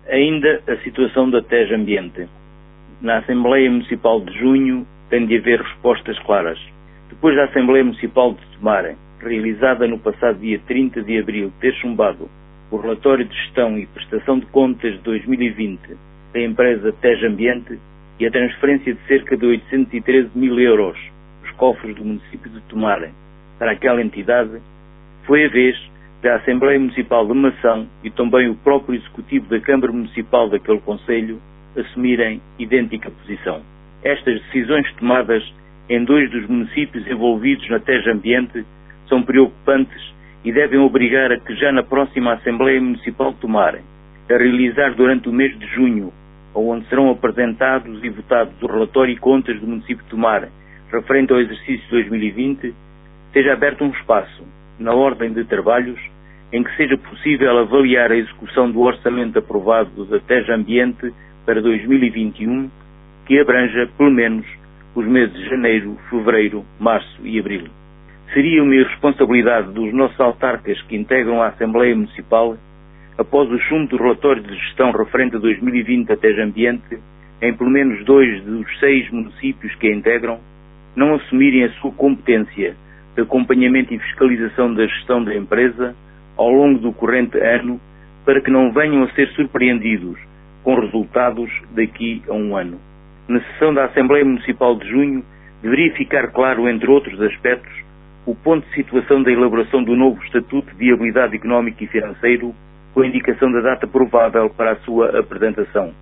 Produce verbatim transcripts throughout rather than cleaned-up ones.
Ainda a situação da TES Ambiente. Na Assembleia Municipal de junho tem de haver respostas claras. Depois da Assembleia Municipal de Tomar, realizada no passado dia trinta de abril, ter chumbado o relatório de gestão e prestação de contas de dois mil e vinte da empresa TES Ambiente e a transferência de cerca de oitocentos e treze mil euros dos cofres do município de Tomar para aquela entidade, foi a vez da Assembleia Municipal de Mação e também o próprio Executivo da Câmara Municipal daquele Concelho assumirem idêntica posição. Estas decisões tomadas em dois dos municípios envolvidos na TES Ambiente são preocupantes e devem obrigar a que já na próxima Assembleia Municipal de Tomar, a realizar durante o mês de junho, onde serão apresentados e votados o relatório e contas do município de Tomar referente ao exercício dois mil e vinte, seja aberto um espaço, na ordem de trabalhos, em que seja possível avaliar a execução do orçamento aprovado da TES Ambiente para dois mil e vinte e um, que abranja, pelo menos, os meses de janeiro, fevereiro, março e abril. Seria uma irresponsabilidade dos nossos autarcas que integram a Assembleia Municipal, após o chumbo do relatório de gestão referente a dois mil e vinte da TES Ambiente, em pelo menos dois dos seis municípios que a integram, não assumirem a sua competência de acompanhamento e fiscalização da gestão da empresa ao longo do corrente ano, para que não venham a ser surpreendidos com resultados daqui a um ano. Na sessão da Assembleia Municipal de junho, deveria ficar claro, entre outros aspectos, o ponto de situação da elaboração do novo Estatuto de Viabilidade Económica e Financeiro, com a indicação da data provável para a sua apresentação.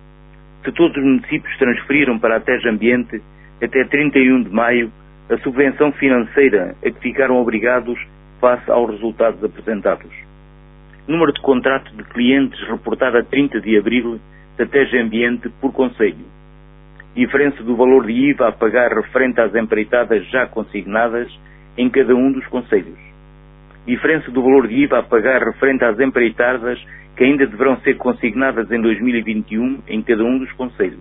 Se todos os municípios transferiram para a TES Ambiente, até trinta e um de maio, a subvenção financeira a que ficaram obrigados face aos resultados apresentados. Número de contratos de clientes reportado a trinta de abril da TES Ambiente por Concelho. Diferença do valor de I V A a pagar referente às empreitadas já consignadas em cada um dos concelhos. Diferença do valor de I V A a pagar referente às empreitadas que ainda deverão ser consignadas em dois mil e vinte e um em cada um dos concelhos.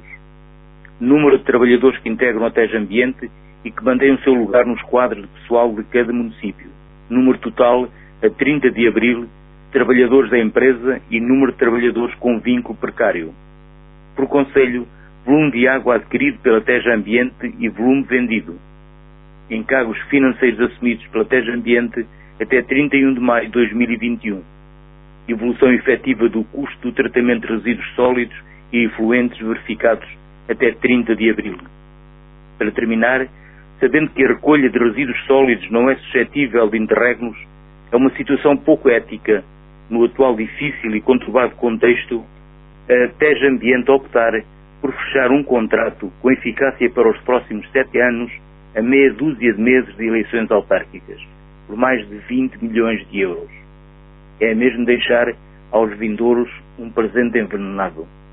Número de trabalhadores que integram a TES Ambiente e que mantêm o seu lugar nos quadros de pessoal de cada município. Número total, a trinta de abril, trabalhadores da empresa e número de trabalhadores com vínculo precário. Por concelho, volume de água adquirido pela TES Ambiente e volume vendido. Encargos financeiros assumidos pela TES Ambiente até trinta e um de maio de dois mil e vinte e um. Evolução efetiva do custo do tratamento de resíduos sólidos e efluentes verificados até trinta de abril. Para terminar, sabendo que a recolha de resíduos sólidos não é suscetível de interregnos, é uma situação pouco ética, no atual difícil e conturbado contexto, a TES Ambiente optar por fechar um contrato com eficácia para os próximos sete anos, a meia dúzia de meses de eleições autárquicas, por mais de vinte milhões de euros. É mesmo deixar aos vindouros um presente envenenado.